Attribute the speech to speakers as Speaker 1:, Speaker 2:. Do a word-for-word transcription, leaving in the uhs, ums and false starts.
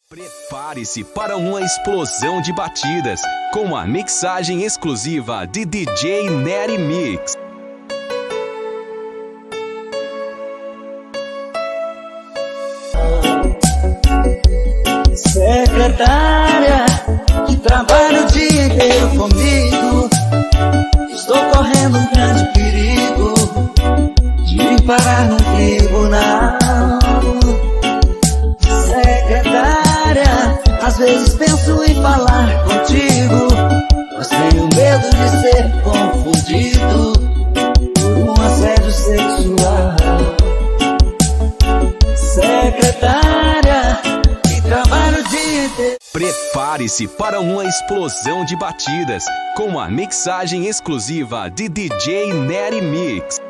Speaker 1: Prepare-se para uma explosão de batidas com a mixagem exclusiva de D J Nery Mix.
Speaker 2: Secretária, que trabalha o dia inteiro comigo, estou correndo um grande perigo de parar no tribunal. Secretária, às vezes penso em falar contigo, mas tenho medo de ser confundido por um assédio sexual. Secretária, que trabalha o dia inteiro.
Speaker 1: Prepare-se para uma explosão de batidas com a mixagem exclusiva de D J Nery Mix.